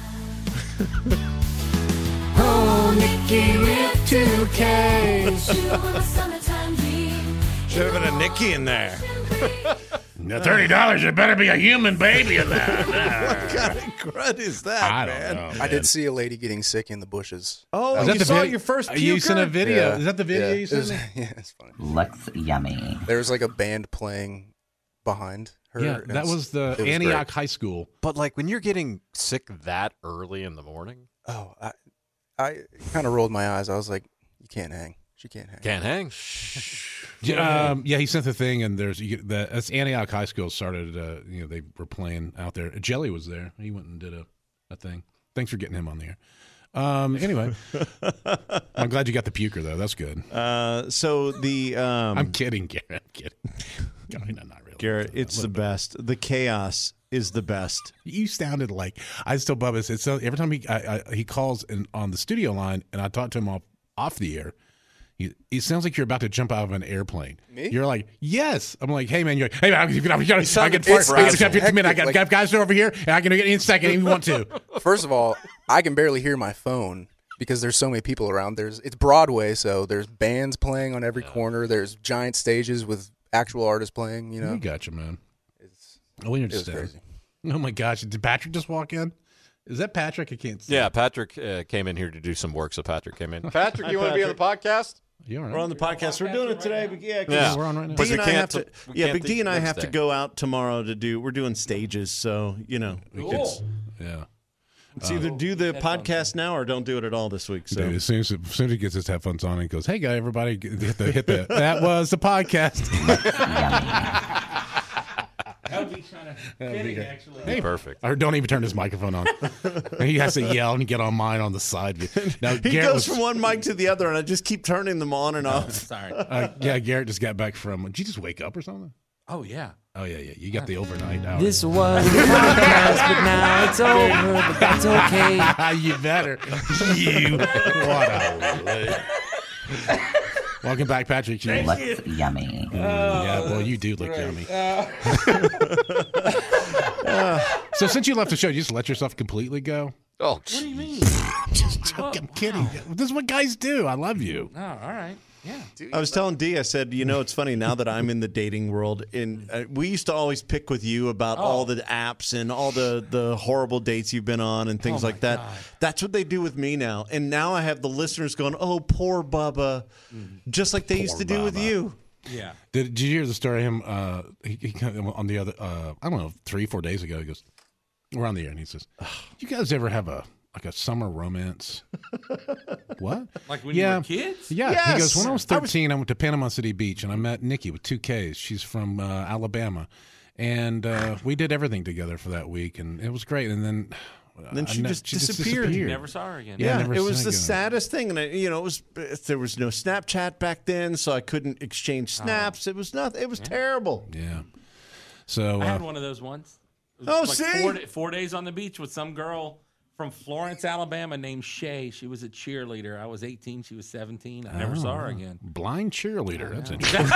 Oh, Nikki with two K's. Summertime dream. Should have been a Nicky in there. Now, thirty dollars. It better be a human baby in that. What kind of crud is that, I man? don't know. I did see a lady getting sick in the bushes. Oh, Is you that the saw vid- your first puker? You sent a video. Is that the video yeah, you it sent was, me? yeah, it's funny. Looks yummy. There was like a band playing behind her. Yeah, and that it's- was the it was Antioch great. High School. But like when you're getting sick that early in the morning, Oh, I, I kind of rolled my eyes. I was like, "You can't hang. She can't hang." can't hang. Yeah, um, yeah, he sent the thing, and there's you get, the that's Antioch High School started. Uh, you know, they were playing out there. Jelly was there. He went and did a, a thing. Thanks for getting him on the air. Um, anyway, I'm glad you got the puker though. That's good. Uh, so the um, I'm kidding, Garrett. I'm kidding. I mean, I'm not really. Garrett, it's the best. The chaos is the best. You sounded like I still Bubba. It's so every time he I, I, he calls and on the studio line, and I talk to him off off the air. He, it sounds like you're about to jump out of an airplane. Me? You're like, yes. I'm like, hey man, you're like, hey man, I can, I can, I can sounded- fart. it's- I it's got fifteen minutes. I got, hectic, got guys over here, and I can get in a second if you want to. First of all, I can barely hear my phone because there's so many people around. There's it's Broadway, so there's bands playing on every corner. There's giant stages with actual artists playing. You know, We got you, man. it's, Oh, we it was understand. crazy. Oh my gosh, did Patrick just walk in? Is that Patrick? I can't see. Yeah, Patrick uh, came in here to do some work, so Patrick came in. Patrick, you want to be on the podcast? You all right? We're on the podcast. We're doing it today. But yeah, 'cause Yeah. We're on right now. D But we and I can't have t- to. we Yeah, can't Big D do and I have Wednesday. to go out tomorrow to do. We're doing stages, so you know, it's, Yeah. it's either do the podcast now or don't do it at all this week. So Dude, as soon as, as soon as he gets his headphones on and goes, "Hey, guy, everybody, hit the hit the." That was the podcast. Hey, perfect. Or don't even turn his microphone on. He has to yell and get on mine on the side. Now he Garrett goes was, from one mic to the other, and I just keep turning them on and off. Sorry. uh, yeah, Garrett just got back from. Did you just wake up or something? Oh yeah. Oh yeah, yeah. You got the overnight hour. This was the podcast, but now it's over. But that's okay. you better. You. What a. Welcome back, Patrick. Thank Looks you. yummy. yeah, well, you do look yummy. So since you left the show, you just let yourself completely go? Oh, What do you mean? Just joking. I'm kidding. This is what guys do. I love you. Oh, all right. Yeah. I was telling Dee, I said, you know, it's funny now that I'm in the dating world, and uh, we used to always pick with you about Oh. all the apps and all the, the horrible dates you've been on and things Oh, like my that. God. That's what they do with me now. And now I have the listeners going, oh, poor Bubba, just like they used to do with Bubba. you. Yeah. Did, did you hear the story of him? Uh, he, he kind of, on the other, uh, I don't know, three, four days ago, he goes, we're on the air, and he says, you guys ever have a like a summer romance? What? Like when Yeah. you were kids? Yeah, Yes. he goes, when I was I was- thirteen, I, went to Panama City Beach, and I met Nikki with two Ks. She's from uh, Alabama. And uh, we did everything together for that week, and it was great. And then... Then I she ne- just disappeared. You never saw her again. Yeah, Yeah, never it was seen the again. saddest thing, and I, you know, it was there was no Snapchat back then, so I couldn't exchange snaps. It was nothing. It was terrible. Yeah. So... I had Uh, one of those once. It was Oh, like see? Four, da- four days on the beach with some girl from Florence, Alabama named Shay. She was a cheerleader. I was eighteen. She was seventeen. I never saw her again. blind cheerleader. That's interesting.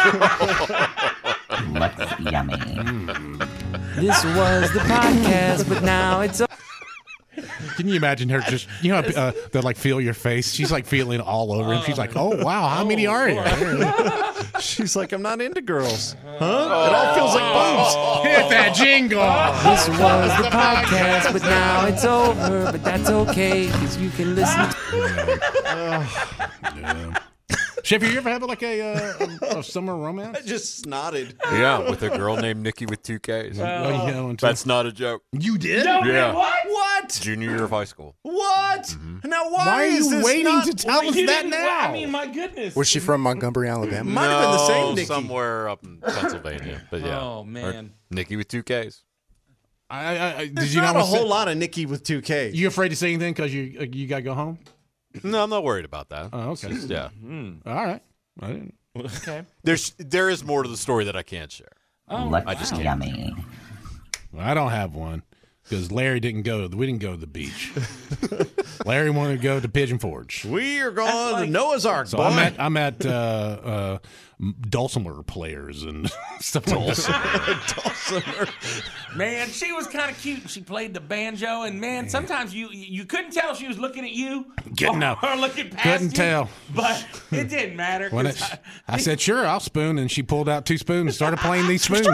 Looks yummy. This was the podcast, but now it's... Can you imagine her just, you know, uh, they like feel your face. She's like feeling all over him. She's like, oh, wow, how many are you? She's like, I'm not into girls. Huh? It all feels like boobs. Hit that jingle. This was the podcast, but now it's over. But that's okay, because you can listen to... Chef, you ever have like a, uh, a, a summer romance? I just snotted. yeah, with a girl named Nikki with two Ks. Oh, yeah, one too. That's not a joke. You did? Yeah. What? What? Junior year of high school. What? Now why, Why are is you this waiting not- to tell us You that didn't- now? I mean, my goodness. Was she from Montgomery, Alabama? Might have been the same No, Nikki. somewhere up in Pennsylvania. But yeah. Oh, man. Or Nikki with two Ks. I, I, I, did There's you not not a want to whole say- lot of Nikki with two K. You afraid to say anything because you uh, you got to go home? No, I'm not worried about that. Oh, okay. Just, yeah. All right. I didn't. Okay. There's there is more to the story that I can't share. Oh, Looks I just can't. yummy. Well, I don't have one because Larry didn't go. We didn't go to the beach. Larry wanted to go to Pigeon Forge. We are going like- to Noah's Ark, So boy. I'm at I'm at uh, uh, dulcimer players and stuff like that. Man, she was kind of cute. And she played the banjo, and man, sometimes you you couldn't tell if she was looking at you Couldn't or, know. or looking past Couldn't you, tell. But it didn't matter. When 'cause it, I said, sure, I'll spoon. And she pulled out two spoons and started playing these spoons.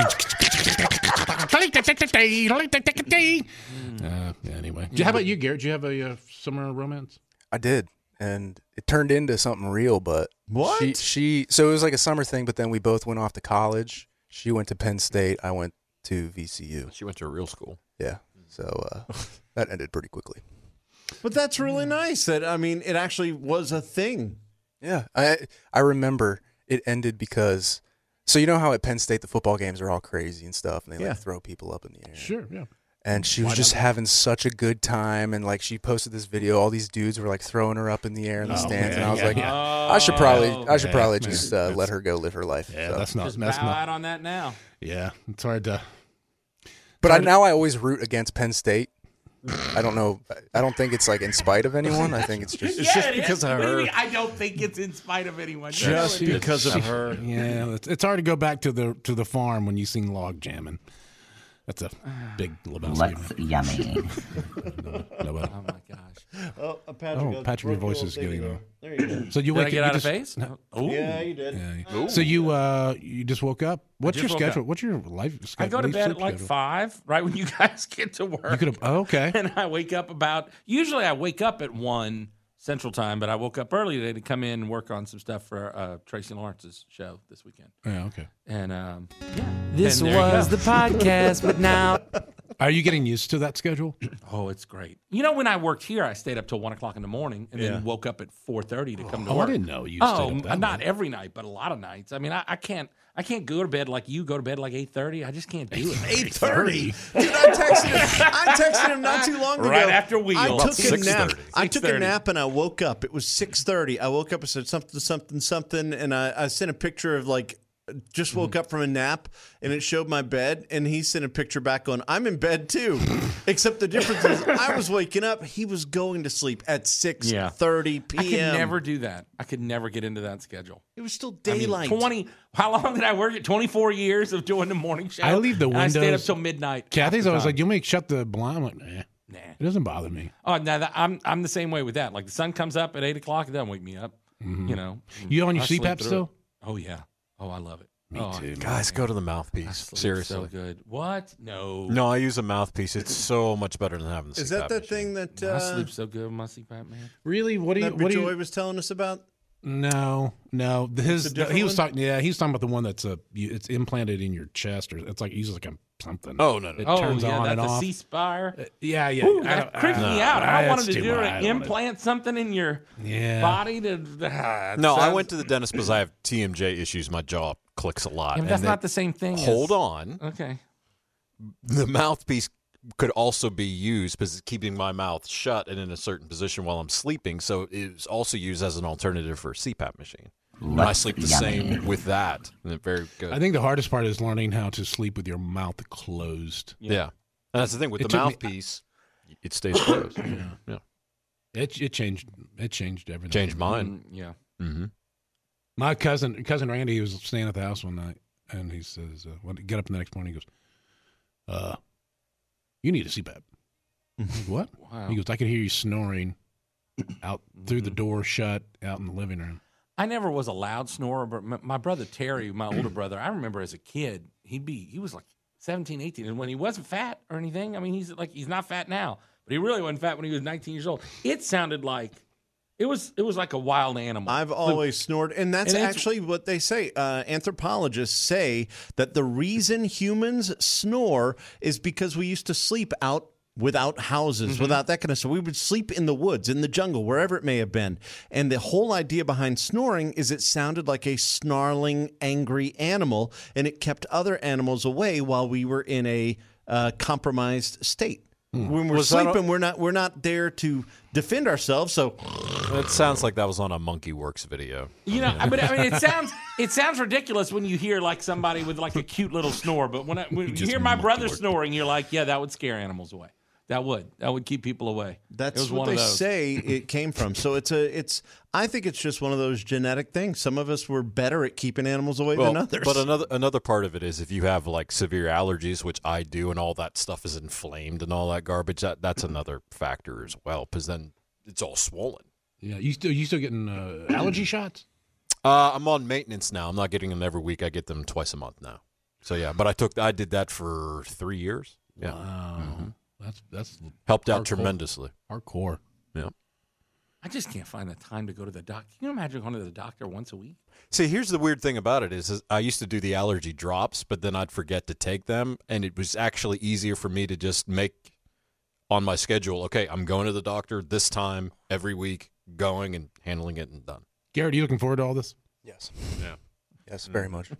uh, anyway. How about you, Garrett? Did you have a uh, summer romance? I did, and it turned into something real. But What? She, she so it was like a summer thing. But then we both went off to college. She went to Penn State. I went to V C U. She went to a real school. Yeah, so uh, that ended pretty quickly. But that's really nice. That I mean, it actually was a thing. Yeah, I I remember it ended because so you know how at Penn State the football games are all crazy and stuff, and they Yeah. like throw people up in the air. Sure, yeah. And she was just having such a good time, and like she posted this video. All these dudes were like throwing her up in the air in the Oh, stands, yeah, and I was yeah, like, yeah. I should probably, I should Yeah, probably man, just uh, let her go live her life. Yeah, so. that's not. just That's bow not. out on that now. Yeah, it's hard to. But I, now I always root against Penn State. I don't know. I don't think it's like in spite of anyone. I think it's just. It's just it is. because of What do you her. mean, I don't think it's in spite of anyone. Just No, it because of her. Yeah, it's, it's hard to go back to the to the farm when you sing log jamming. That's a big Lebowski. Looks yummy. No, Oh my gosh. Oh, Patrick, Oh, Patrick, your voice is getting on. There you go. So you Did I wake get up, out you of just- phase? Oh. Yeah, you did. Yeah. So you uh you just woke up. What's your just woke schedule? up. What's your life schedule? I go to What do you bed at sleep like schedule? five, right when you guys get to work. You could have. Oh, okay. And I wake up about, usually I wake up at one Central Time, but I woke up early today to come in and work on some stuff for uh, Tracy Lawrence's show this weekend. Yeah. Okay. And um, yeah. This And there you was go. the podcast, but now. Are you getting used to that schedule? Oh, it's great. You know, when I worked here, I stayed up till one o'clock in the morning and Yeah. then woke up at four thirty to come to Oh, I work. didn't know you Oh, stayed up that not late. every night, but a lot of nights. I mean, I, I can't. I can't go to bed like you go to bed like eight thirty. I just can't do it. Eight thirty, dude. I texted him. I texted him not too long ago. Right after Wheel. I About took a nap. six thirty. I took a six thirty. nap and I woke up. It was six thirty. I woke up and said something, something, something, and I, I sent a picture of like just woke up from a nap, and it showed my bed, and he sent a picture back going, I'm in bed too. Except the difference is I was waking up, he was going to sleep at six thirty p.m. I could never do that. I could never get into that schedule. It was still daylight. I mean, twenty. How long did I work? At twenty-four years of doing the morning show. I leave the and windows. I stayed up till midnight. Kathy's always time. like, "You make shut the blind." I'm like, nah, Nah. it doesn't bother me. Oh, no, that, I'm I'm the same way with that. Like the sun comes up at eight o'clock, it doesn't wake me up. Mm-hmm. You know, You on your I C sleep PAP through still? it. Oh yeah. Oh, I love it. Me oh, too. Guys, go to the I mouthpiece. sleep Seriously. so good. What? No. No, I use a mouthpiece. It's so much better than having the Is C that PAP the machine. thing that, I uh, sleep so good with my C PAP, man. Really? What do you? that What do Joy you? was telling us about? No, no. His a different he was one? talking. Yeah, he was talking about the one that's a. you- It's implanted in your chest, or it's like uses like a something. Oh, no, no. It Oh, turns yeah, on that's and a off. C-Spire. Uh, yeah, yeah. Ooh, I that don't- creeps I- me out. I that's wanted to too do much. it. I don't wanna- Implant something in your Yeah. body to. Ah, it No, I sounds- went to the dentist because I have T M J issues. My jaw clicks a lot. Yeah, but and that's they- not the same thing. Hold as, on. Okay. The mouthpiece could also be used because it's keeping my mouth shut and in a certain position while I'm sleeping. So it's also used as an alternative for a C PAP machine. And I sleep the Yummy. same with that. And it's very good. I think the hardest part is learning how to sleep with your mouth closed. yeah. And that's the thing with It the took me- mouthpiece, it stays closed. Yeah. Yeah. It it changed. It changed everything. Changed mine. Mm, yeah. Mm-hmm. My cousin, cousin Randy, he was staying at the house one night, and he says, uh, when he get up the next morning, he goes, "Uh, you need a C PAP." I'm like, what? Wow. He goes, "I can hear you snoring out through the door shut, out in the living room." I never was a loud snorer, but my, my brother Terry, my older brother, I remember as a kid, he'd be, he was like seventeen, eighteen. And when he wasn't fat or anything, I mean, he's like, he's not fat now, but he really wasn't fat when he was nineteen years old. It sounded like, it was, it was like a wild animal. I've always snored, and that's And it's- actually what they say. Uh, anthropologists say that the reason humans snore is because we used to sleep out without houses, Mm-hmm. without that kind of stuff. We would sleep in the woods, in the jungle, wherever it may have been. And the whole idea behind snoring is it sounded like a snarling, angry animal, and it kept other animals away while we were in a uh, compromised state. When we're Was that sleeping, a- we're not we're not there to defend ourselves. So It sounds like that was on a Monkey Works video. You know, but I mean, it sounds it sounds ridiculous when you hear like somebody with like a cute little snore. But when, I, when you just hear my monkey brother worked. snoring, you're like, yeah, that would scare animals away. That would that would keep people away. It That's was what one they of those. say it came from. So it's a it's I think it's just one of those genetic things. Some of us were better at keeping animals away than others. But another another part of it is if you have like severe allergies, which I do, and all that stuff is inflamed and all that garbage, that that's another factor as well. Because then it's all swollen. Yeah, you still you still getting uh, allergy shots? Uh, I'm on maintenance now. I'm not getting them every week. I get them twice a month now. So yeah, but I took I did that for three years. Yeah, Wow, that's that's helped out hardcore. tremendously. Hardcore. Yeah. I just can't find the time to go to the doctor. Can you imagine going to the doctor once a week? See, here's the weird thing about it is, is I used to do the allergy drops, but then I'd forget to take them, and it was actually easier for me to just make on my schedule, okay, I'm going to the doctor this time every week, going and handling it and done. Garrett, are you looking forward to all this? Yes. Yeah. Yes, very much.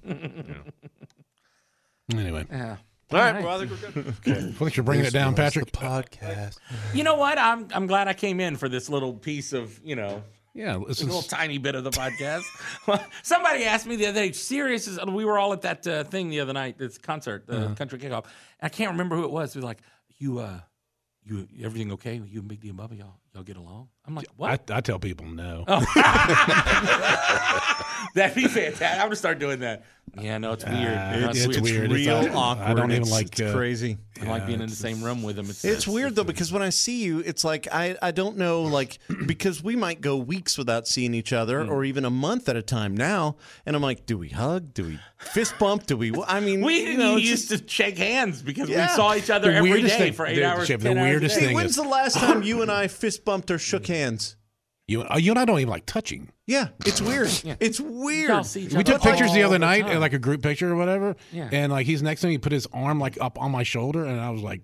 Anyway, Yeah. All right, well, I think we're good. okay. Thanks for bringing it down, This was Patrick. The podcast. You know what? I'm I'm glad I came in for this little piece of, you know, Yeah, a listen. little tiny bit of the podcast. Well, somebody asked me the other day, serious is, we were all at that uh, thing the other night, this concert, the Uh-huh. country kickoff. And I can't remember who it was. They're like, you, uh, you, everything okay? You and Big D and Bubba, y'all, y'all get along? I'm like, what? I, I tell people no. Oh. That'd be fantastic. I'm going to start doing that. Yeah, no, it's weird. Uh, No, it's it's weird. real It's, uh, awkward. I don't even It's- like it's uh, crazy. I like being in the same room with them. It's, It's weird though because when I see you, it's like I, I don't know like because we might go weeks without seeing each other or even a month at a time now, and I'm like, do we hug? Do we fist bump? Do we? I mean, We you know, it's used just- to shake hands because Yeah. we saw each other The every weirdest day thing- for eight the- hours. Chip, the ten hours a weirdest day. Hey, thing when's is- the last time you and I fist bumped or shook hands? You, uh, you and I don't even like touching. Yeah, it's weird. It's Y'all weird. see each We other took pictures the all other night, time. like a group picture or whatever. Yeah. And like he's next to me, he put his arm like up on my shoulder, and I was like,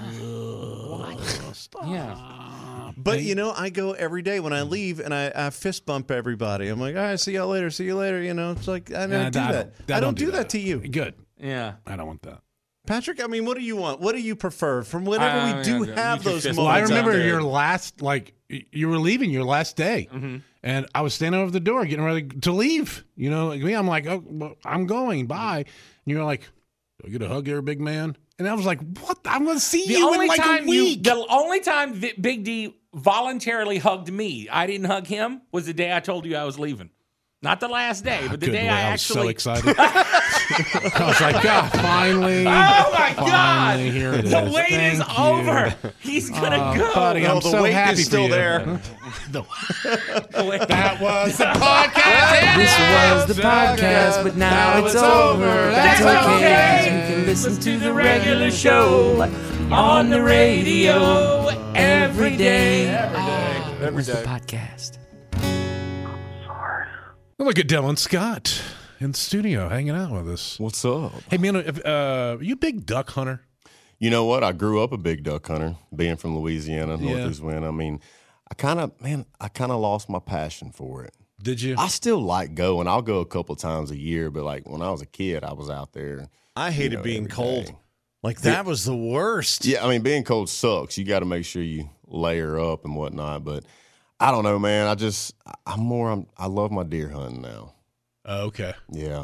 Yeah. But you know, I go every day when I leave and I, I fist bump everybody. I'm like, all right, see y'all later. See you later. You know, it's like I don't Nah, do I that. don't- I don't do that to you, Good. Yeah. I don't want that. Patrick. I mean, what do you want? What do you prefer from whenever Uh, we do yeah, have you can those fist moments? Well, I Moments remember out there. your last like you were leaving your last day, Mm-hmm. and I was standing over the door getting ready to leave. You know, like me, I'm like, oh, well, I'm going. Bye. And you're like, do I get a hug here, big man? And I was like, what? I'm going to see The you only in like time a week. you, the only time Vi- Big D voluntarily hugged me, I didn't hug him, was the day I told you I was leaving. Not the last day, but the Couldn't day wait. I I was so actually. excited. I was like, God, finally. Oh my God! Finally, here it the is. wait Thank is you. over. He's gonna Oh, go. buddy, I'm Oh, the so wait happy is still for you. there. The- that was the podcast. This was the podcast, but now it's over. That's okay. You can listen to the regular show on the radio every day. Every day. Podcast. Look at Dylan Scott in the studio hanging out with us. What's up? Hey, man, if, uh, are you a big duck hunter? You know what? I grew up a big duck hunter, being from Louisiana, Yeah. Northeast Wind. I mean, I kind of, man, I kind of lost my passion for it. Did you? I still like going. I'll go a couple times a year, but like when I was a kid, I was out there. I hated you know, being every cold. day. Like that was the worst. Yeah, I mean, being cold sucks. You got to make sure you layer up and whatnot. But I don't know, man. I just, I'm more, I'm, I love my deer hunting now. Oh, okay. Yeah.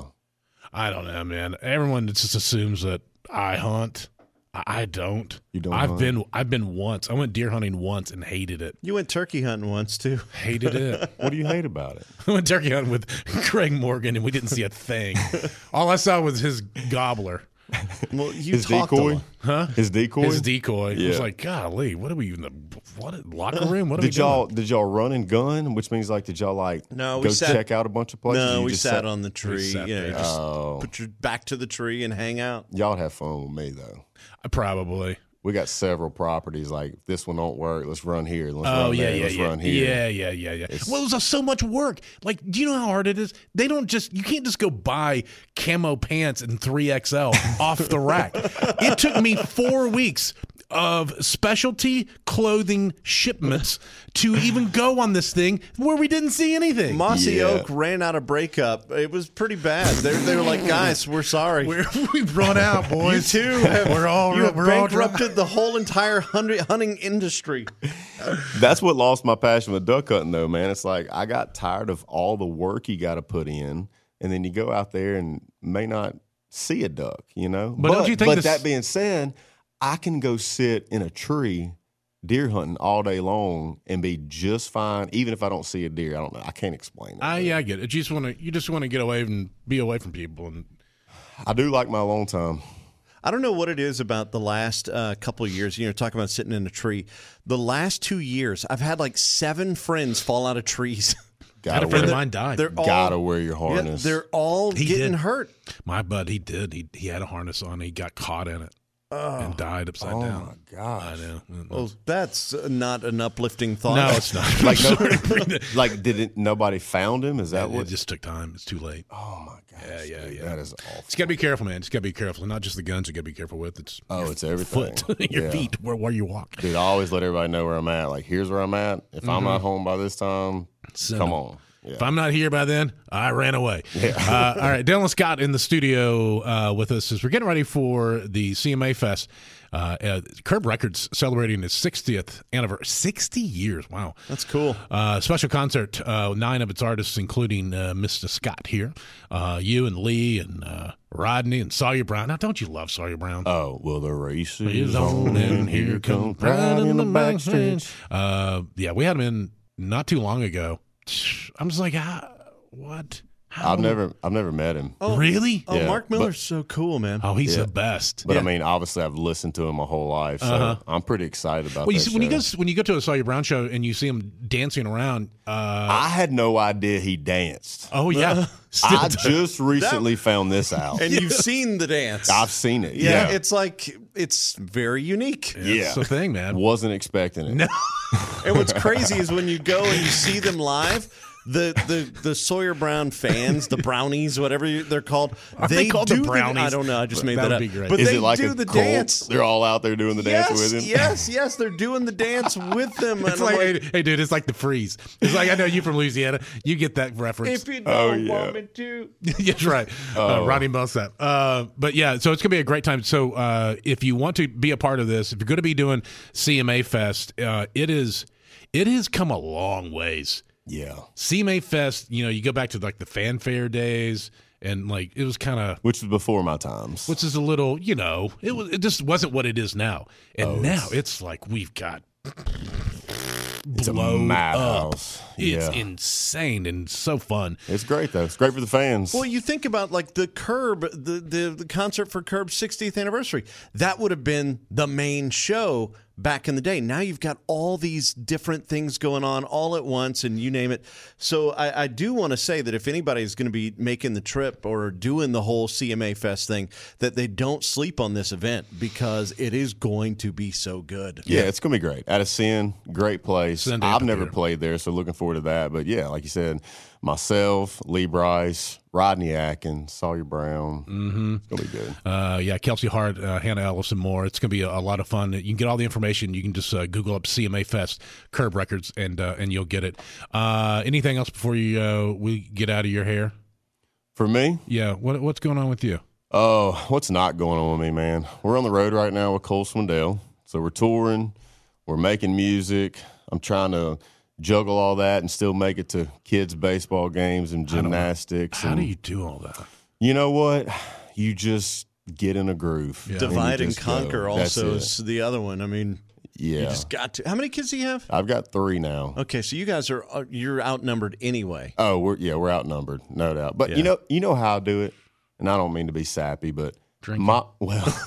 I don't know, man. Everyone just assumes that I hunt. I, I don't. You don't I've hunt? been. I've been once. I went deer hunting once and hated it. You went turkey hunting once too. Hated it. What do you hate about it? I went turkey hunting with Craig Morgan and we didn't see a thing. All I saw was his gobbler. Well, you His talked a decoy? lot. Huh? His decoy? His decoy. I was Yeah. like, golly, what are we in the what locker room? What are Did we y'all doing? did y'all run and gun? Which means like did y'all like No, we go sat- check out a bunch of places? No, You we just sat on the tree. sat Yeah, there. you just Oh, put your back to the tree and hang out. y'all would have fun with me though. Probably. We got several properties. Like this one don't work. Let's run here. Let's Oh run yeah, there. yeah, Let's yeah. run here. yeah, yeah, yeah, yeah. It's- Well, it was so much work. Like, do you know how hard it is? They don't just you can't just go buy camo pants in three X L off the rack. It took me four weeks of specialty clothing shipments to even go on this thing where we didn't see anything. Mossy Yeah. Oak ran out of breakup. It was pretty bad. They, they were like, guys, we're sorry. We're, we've run out, you boys. too have, We're all you have we're all dry. bankrupted the whole entire hunting, hunting industry. That's what lost my passion with duck hunting though, man. It's like I got tired of all the work you got to put in, and then you go out there and may not see a duck, you know. But don't you think But this- that being said, I can go sit in a tree deer hunting all day long and be just fine, even if I don't see a deer. I don't know. I can't explain it. I yeah, I get it. You just want to you just want to get away and be away from people and I do like my alone time. I don't know what it is about the last uh, couple of years. You know, talking about sitting in a tree. The last two years, I've had like seven friends fall out of trees. I had Gotta a friend of wear, mine died. They're all gotta wear your yeah, harness. they're all He getting did. hurt. My bud, he did. He he had a harness on. He got caught in it and died upside oh down. my gosh. I know. Well, that's uh, not an uplifting thought. No, it's not. Like, no, Sorry. like did it, nobody found him? Is that it, what? it just took time. It's too late. oh my gosh. Yeah, yeah, dude, yeah. That is awful. Just gotta be careful, man. Just gotta be careful. Not just the guns you gotta be careful with. It's Oh, your it's everything. foot, your Yeah. feet, where where you walk. Dude, I always let everybody know where I'm at. Like, here's where I'm at. If I'm not home by this time, Send come them. on. Yeah. If I'm not here by then, I ran away. Uh, all right, Dylan Scott in the studio uh, with us as we're getting ready for the C M A Fest. Uh, uh, Curb Records celebrating its sixtieth anniversary. sixty years. Wow. That's cool. Uh, special concert, uh, nine of its artists, including uh, Mister Scott here, uh, you and Lee and uh, Rodney and Sawyer Brown. Now, don't you love Sawyer Brown? Oh, well, the race He's is on, and here comes pride in the backstretch. Uh, yeah, we had him in not too long ago. I'm just like, ah, what? How? I've never, I've never met him. Really? Oh, Yeah, Mark Miller's so cool, man. Oh, he's Yeah. the best. But Yeah. I mean, obviously, I've listened to him my whole life, so Uh-huh. I'm pretty excited about Well, you that see, when you show. go when you go to a Sawyer Brown show and you see him dancing around, uh, I had no idea he danced. oh yeah, Still I does. just recently found this out. And you've seen the dance. I've seen it. yeah, Yeah, it's like it's very unique. yeah. It's the thing, man. Wasn't expecting it. No. And what's crazy is when you go and you see them live, the the, the Sawyer Brown fans, the brownies, whatever you- they're called, Are they called the do brownies? I don't know. I just made That that, would up. be great. But Is they it like do a the cult? dance. They're all out there doing the Yes, dance with him. yes, yes. They're doing the dance with them. It's and I'm like, hey, hey, dude, it's like the freeze. It's like I know you from Louisiana. You get that reference. if you Oh, don't yeah. want me to. That's right. Uh, Ronnie Millsap. Uh, but yeah, so it's going to be a great time. So uh, if you want to be a part of this, if you're going to be doing C M A Fest, uh, it is it has come a long ways. Yeah. C M A Fest, you know, you go back to like the fanfare days, and like it was kind of, which was before my times, which is a little, you know, it was it just wasn't what it is now. And oh, now it's, it's like we've got it's blowed a madhouse. up. It's yeah. insane and so fun. It's great though. It's great for the fans. Well, you think about like the Curb, the, the the concert for Curb's sixtieth anniversary. That would have been the main show back in the day. Now you've got all these different things going on all at once, and you name it. So I, I do want to say that if anybody's going to be making the trip or doing the whole C M A Fest thing, that they don't sleep on this event because it is going to be so good. Yeah, it's going to be great. Addison, great place. Sunday I've never here. played there, so looking forward to that. But yeah, like you said, myself, Lee Bryce, Rodney Atkins, Sawyer Brown. Mm-hmm. It's going to be good. Uh, yeah, Kelsey Hart, uh, Hannah Ellis, and more. It's going to be a, a lot of fun. You can get all the information. You can just uh, Google up C M A Fest, Curb Records, and uh, and you'll get it. Uh, anything else before you uh, we get out of your hair? For me? Yeah. What what's going on with you? Oh, what's not going on with me, man? We're on the road right now with Cole Swindell. So we're touring. We're making music. I'm trying to juggle all that and still make it to kids' baseball games and gymnastics. How and, do you do all that? You know what? You just get in a groove. Yeah. Divide and you just go. conquer That's also it. is the other one. I mean, Yeah. you just got to. How many kids do you have? I've got three now. Okay, so you guys are uh, you're outnumbered anyway. Oh, we're yeah, we're outnumbered, no doubt. But Yeah. you know, you know how I do it, and I don't mean to be sappy, but Drinking. my well,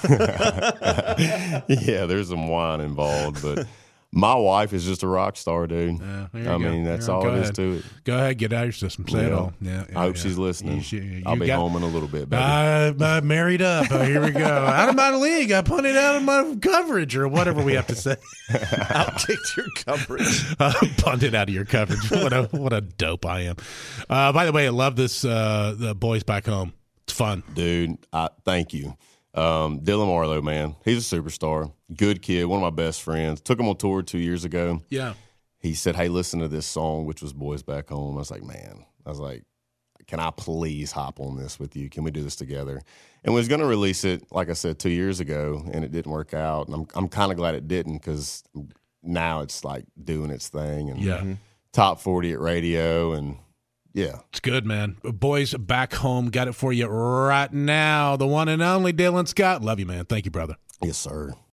yeah, there's some wine involved, but my wife is just a rock star, dude. Yeah, there you I go. mean, that's Yeah, all go it is ahead. to it. Go ahead, get it out of your system. Say it Yeah. all. Yeah, yeah, I hope yeah. she's listening. You should- you I'll be got- home in a little bit, baby. Uh, uh, married up. Uh, here we go. Out of my league. I punted out of my coverage, or whatever we have to say. Outkicked your coverage. uh, punted out of your coverage. What a what a dope I am. Uh, by the way, I love this. Uh, the Boys Back Home. It's fun, Dude, I thank you. Um, Dylan Marlowe, man, he's a superstar. Good kid, one of my best friends. Took him on tour two years ago. Yeah. He said, hey, listen to this song, which was Boys Back Home. I was like, man, I was like, can I please hop on this with you? Can we do this together? And we was going to release it, like I said, two years ago, and it didn't work out. And I'm I'm kind of glad it didn't because now it's like doing its thing. And Yeah. top forty at radio, and yeah. It's good, man. Boys Back Home. Got it for you right now. The one and only Dylan Scott. Love you, man. Thank you, brother. Yes, sir.